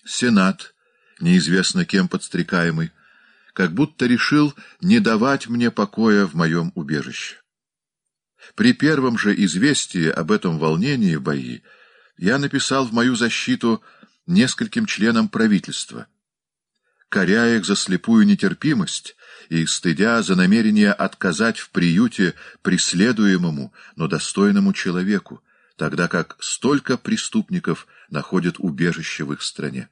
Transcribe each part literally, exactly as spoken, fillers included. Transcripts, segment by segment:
Сенат, неизвестно кем подстрекаемый, как будто решил не давать мне покоя в моем убежище. При первом же известии об этом волнении в бои я написал в мою защиту нескольким членам правительства, коря их за слепую нетерпимость и стыдя за намерение отказать в приюте преследуемому, но достойному человеку, тогда как столько преступников находят убежище в их стране.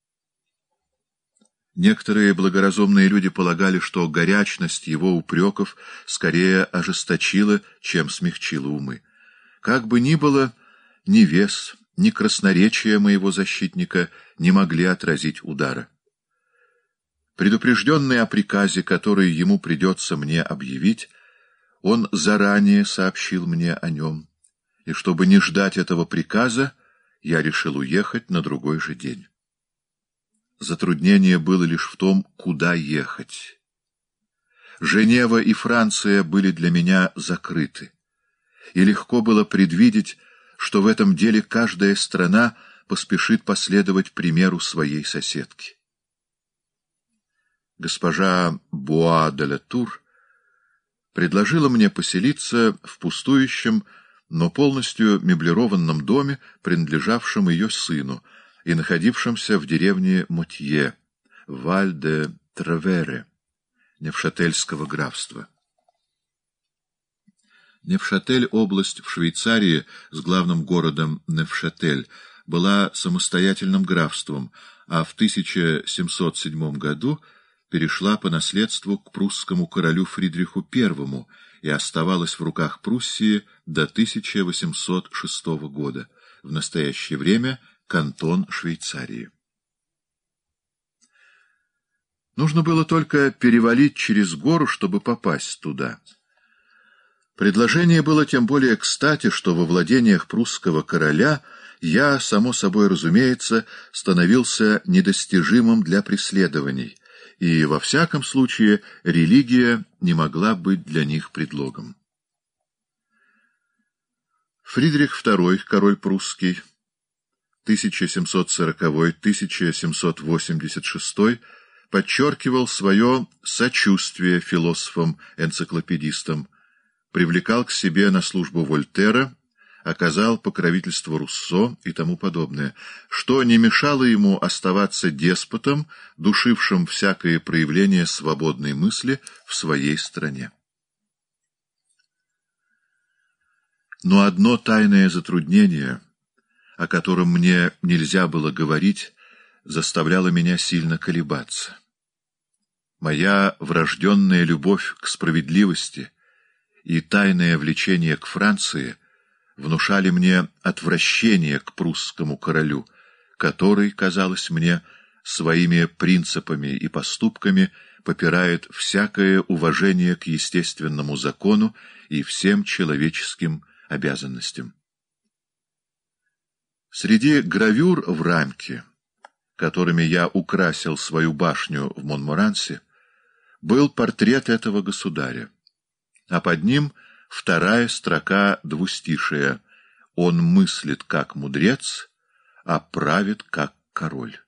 Некоторые благоразумные люди полагали, что горячность его упреков скорее ожесточила, чем смягчила умы. Как бы ни было, ни вес, ни красноречие моего защитника не могли отразить удара. Предупрежденный о приказе, который ему придется мне объявить, он заранее сообщил мне о нем, и чтобы не ждать этого приказа, я решил уехать на другой же день. Затруднение было лишь в том, куда ехать. Женева и Франция были для меня закрыты, и легко было предвидеть, что в этом деле каждая страна поспешит последовать примеру своей соседки. Госпожа Буа-де-ля-Тур предложила мне поселиться в пустующем, но полностью меблированном доме, принадлежавшем ее сыну, и находившемся в деревне Мотье, Валь-де-Травере, Невшательского графства. Невшатель, область в Швейцарии с главным городом Невшатель, была самостоятельным графством, а в тысяча семьсот седьмом году перешла по наследству к прусскому королю Фридриху Первому и оставалась в руках Пруссии до тысяча восемьсот шестого года, в настоящее время кантон Швейцарии. Нужно было только перевалить через гору, чтобы попасть туда. Предложение было тем более кстати, что во владениях прусского короля я, само собой разумеется, становился недостижимым для преследований, и, во всяком случае, религия не могла быть для них предлогом. Фридрих Второй, король прусский, тысяча семьсот сороковой — тысяча семьсот восемьдесят шестой, подчеркивал свое сочувствие философам-энциклопедистам, привлекал к себе на службу Вольтера, оказал покровительство Руссо и тому подобное, что не мешало ему оставаться деспотом, душившим всякое проявление свободной мысли в своей стране. Но одно тайное затруднение, о котором мне нельзя было говорить, заставляло меня сильно колебаться. Моя врожденная любовь к справедливости и тайное влечение к Франции внушали мне отвращение к прусскому королю, который, казалось мне, своими принципами и поступками попирает всякое уважение к естественному закону и всем человеческим обязанностям. Среди гравюр в рамке, которыми я украсил свою башню в Монморансе, был портрет этого государя, а под ним вторая строка двустишия: «Он мыслит как мудрец, а правит как король».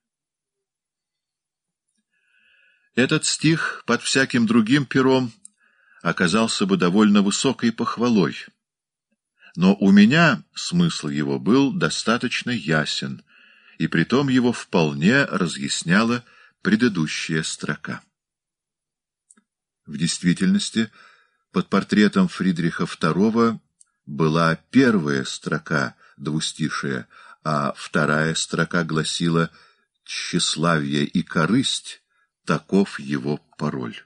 Этот стих под всяким другим пером оказался бы довольно высокой похвалой, но у меня смысл его был достаточно ясен, и притом его вполне разъясняла предыдущая строка. В действительности, под портретом Фридриха Второго была первая строка двустишия, а вторая строка гласила: «Тщеславие и корысть — таков его пароль».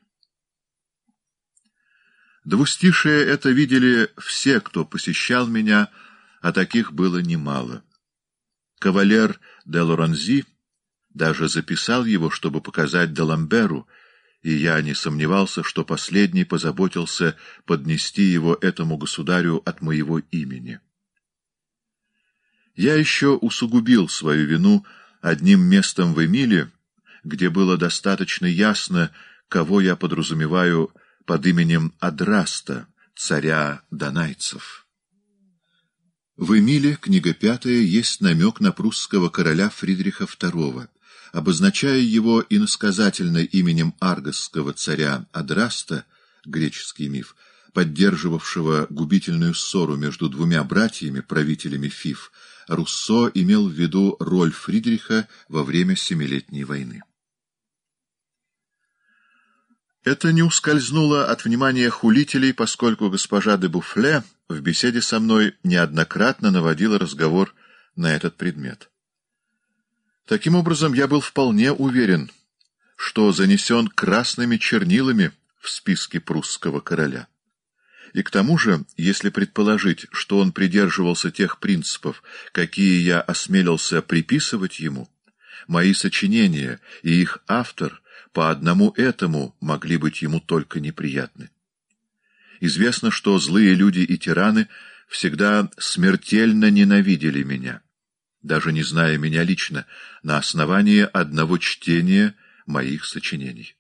Двустишие это видели все, кто посещал меня, а таких было немало. Кавалер де Лоранзи даже записал его, чтобы показать Даламберу, и я не сомневался, что последний позаботился поднести его этому государю от моего имени. Я еще усугубил свою вину одним местом в Эмиле, где было достаточно ясно, кого я подразумеваю под именем Адраста, царя донайцев. В Эмиле, книга пятая, есть намек на прусского короля Фридриха Второго, обозначая его иносказательно именем аргосского царя Адраста, греческий миф, поддерживавшего губительную ссору между двумя братьями, правителями Фив, Руссо имел в виду роль Фридриха во время Семилетней войны. Это не ускользнуло от внимания хулителей, поскольку госпожа де Буфле в беседе со мной неоднократно наводила разговор на этот предмет. Таким образом, я был вполне уверен, что занесен красными чернилами в списке прусского короля. И к тому же, если предположить, что он придерживался тех принципов, какие я осмелился приписывать ему, мои сочинения и их автор по одному этому могли быть ему только неприятны. Известно, что злые люди и тираны всегда смертельно ненавидели меня, даже не зная меня лично, на основании одного чтения моих сочинений.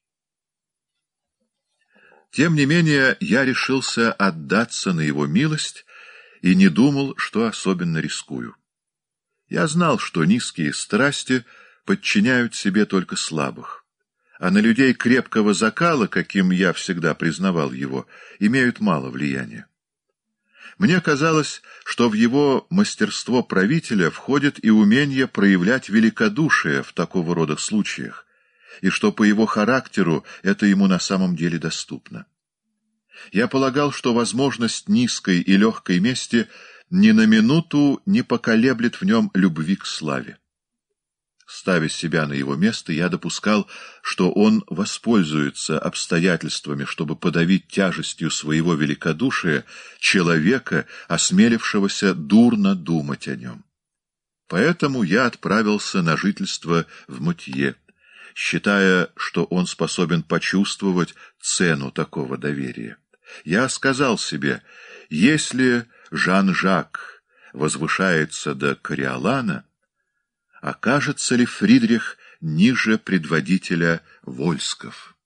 Тем не менее, я решился отдаться на его милость и не думал, что особенно рискую. Я знал, что низкие страсти подчиняют себе только слабых, а на людей крепкого закала, каким я всегда признавал его, имеют мало влияния. Мне казалось, что в его мастерство правителя входит и умение проявлять великодушие в такого рода случаях, и что по его характеру это ему на самом деле доступно. Я полагал, что возможность низкой и легкой мести ни на минуту не поколеблет в нем любви к славе. Ставя себя на его место, я допускал, что он воспользуется обстоятельствами, чтобы подавить тяжестью своего великодушия человека, осмелившегося дурно думать о нем. Поэтому я отправился на жительство в Мутье, считая, что он способен почувствовать цену такого доверия. Я сказал себе, если Жан-Жак возвышается до Кориолана, окажется ли Фридрих ниже предводителя Вольсков?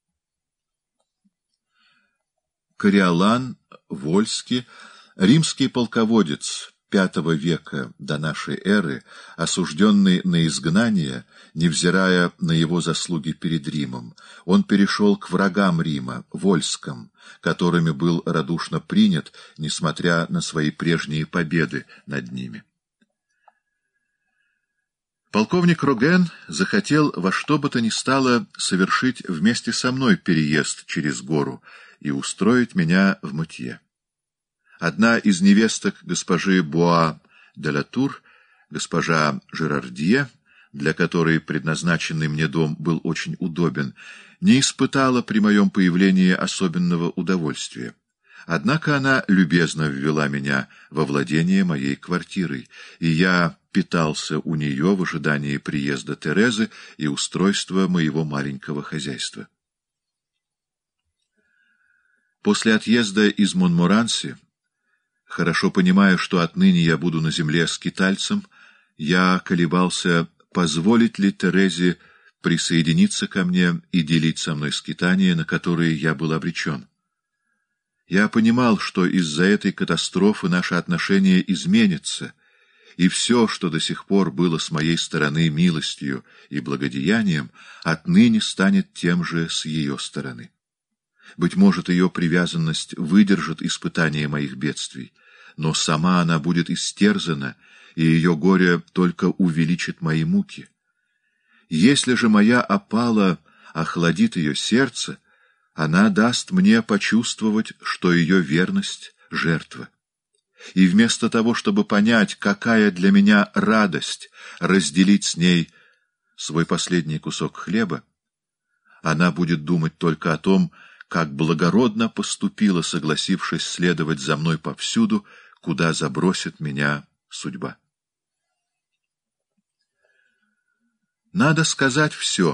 Кориолан, Вольский, римский полководец пятого века до нашей эры, осужденный на изгнание, невзирая на его заслуги перед Римом, он перешел к врагам Рима, Вольскам, которыми был радушно принят, несмотря на свои прежние победы над ними. Полковник Роген захотел во что бы то ни стало совершить вместе со мной переезд через гору и устроить меня в Мутье. Одна из невесток госпожи Буа де ла Тур, госпожа Жерардье, для которой предназначенный мне дом был очень удобен, не испытала при моем появлении особенного удовольствия. Однако она любезно ввела меня во владение моей квартирой, и я питался у нее в ожидании приезда Терезы и устройства моего маленького хозяйства. После отъезда из Монморанси, хорошо понимая, что отныне я буду на земле скитальцем, я колебался, позволить ли Терезе присоединиться ко мне и делить со мной скитания, на которые я был обречен. Я понимал, что из-за этой катастрофы наши отношения изменятся, и все, что до сих пор было с моей стороны милостью и благодеянием, отныне станет тем же с ее стороны. Быть может, ее привязанность выдержит испытание моих бедствий, но сама она будет истерзана, и ее горе только увеличит мои муки. Если же моя опала охладит ее сердце, она даст мне почувствовать, что ее верность — жертва. И вместо того, чтобы понять, какая для меня радость разделить с ней свой последний кусок хлеба, она будет думать только о том, как благородно поступила, согласившись следовать за мной повсюду, куда забросит меня судьба. Надо сказать все.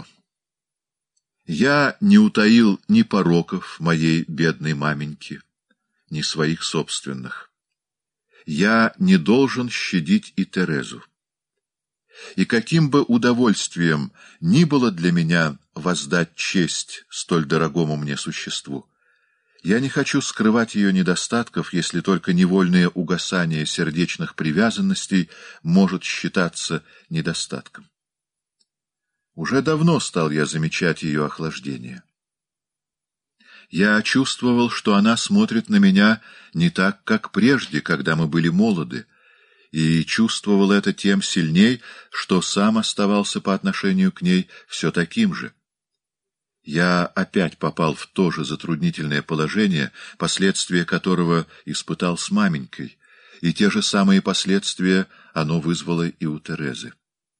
Я не утаил ни пороков моей бедной маменьки, ни своих собственных. Я не должен щадить и Терезу. И каким бы удовольствием ни было для меня воздать честь столь дорогому мне существу, я не хочу скрывать ее недостатков, если только невольное угасание сердечных привязанностей может считаться недостатком. Уже давно стал я замечать ее охлаждение. Я чувствовал, что она смотрит на меня не так, как прежде, когда мы были молоды, и чувствовал это тем сильней, что сам оставался по отношению к ней все таким же. Я опять попал в то же затруднительное положение, последствия которого испытал с маменькой, и те же самые последствия оно вызвало и у Терезы.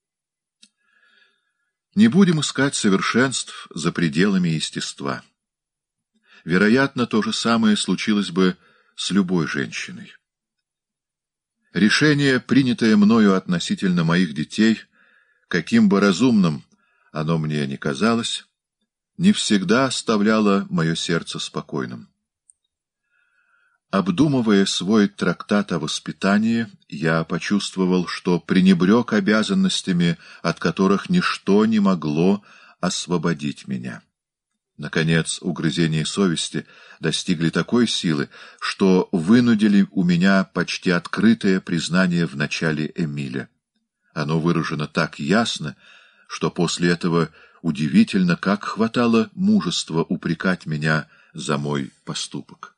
Не будем искать совершенств за пределами естества. Вероятно, то же самое случилось бы с любой женщиной. Решение, принятое мною относительно моих детей, каким бы разумным оно мне ни казалось, не всегда оставляло мое сердце спокойным. Обдумывая свой трактат о воспитании, я почувствовал, что пренебрег обязанностями, от которых ничто не могло освободить меня. Наконец, угрызения совести достигли такой силы, что вынудили у меня почти открытое признание в начале Эмиля. Оно выражено так ясно, что после этого удивительно, как хватало мужества упрекать меня за мой поступок.